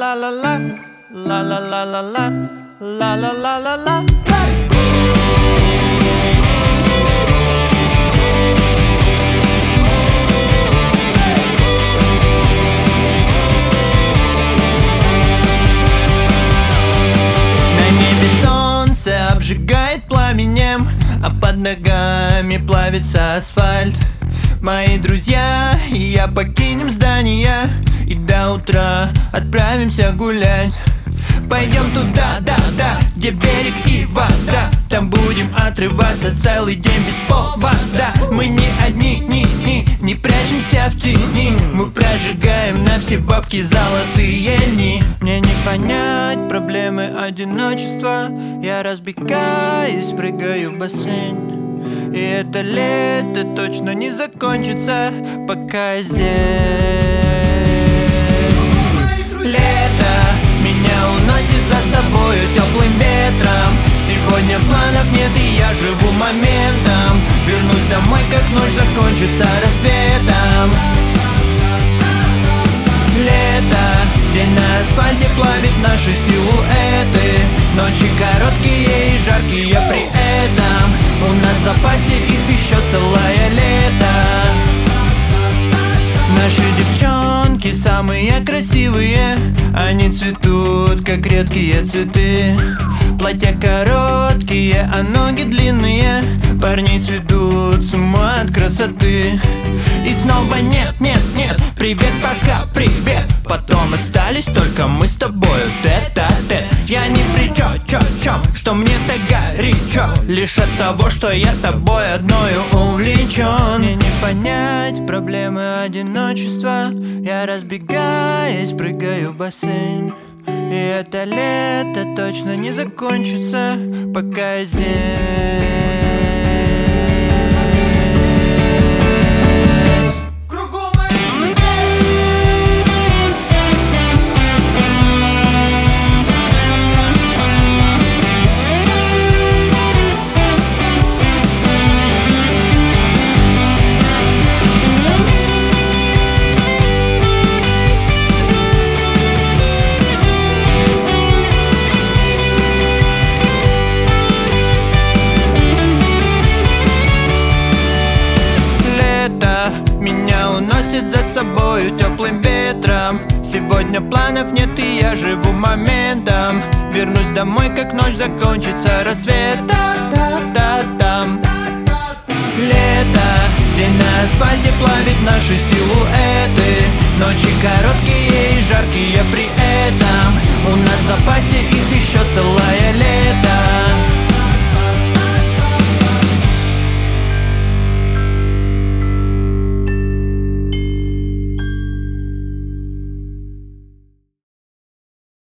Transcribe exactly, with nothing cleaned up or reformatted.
la la la, la la la la la, la la la la la. На небе солнце обжигает пламенем, а под ногами плавится асфальт. Мои друзья и я покинем здание и до утра отправимся гулять. Пойдем туда, да, да, где берег и вода. Там будем отрываться целый день без повода. Мы не одни, ни, ни, не прячемся в тени. Мы прожигаем на все бабки золотые дни. Мне не понять проблемы одиночества. Я разбегаюсь, прыгаю в бассейн. И это лето точно не закончится, пока я здесь. Лето меня уносит за собою теплым ветром. Сегодня планов нет, и я живу моментом. Вернусь домой, как ночь закончится рассветом. Лето, день на асфальте плавит наши силуэты. Ночи короткие и жаркие при этом. У нас в запасе их еще целое лето. Наши девчонки самые красивые. Они цветут, как редкие цветы. Платья короткие, а ноги длинные. Парни сведут с ума от красоты. И снова нет, нет, нет, привет, пока, привет. Потом остались только мы с тобою, тет-а-тет. Я ни при чём, чё, чём, что мне так горячо. Лишь от того, что я тобой одною увлечен. Мне не понять проблемы одиночества. Я разбегаясь, прыгаю в бассейн. И это лето точно не закончится, пока я здесь. Меня уносит за собою теплым ветром. Сегодня планов нет, и я живу моментом. Вернусь домой, как ночь закончится рассветом. Лето, день на асфальте плавит наши силуэты. Ночи короткие и жаркие при этом. У нас в запасе их еще целая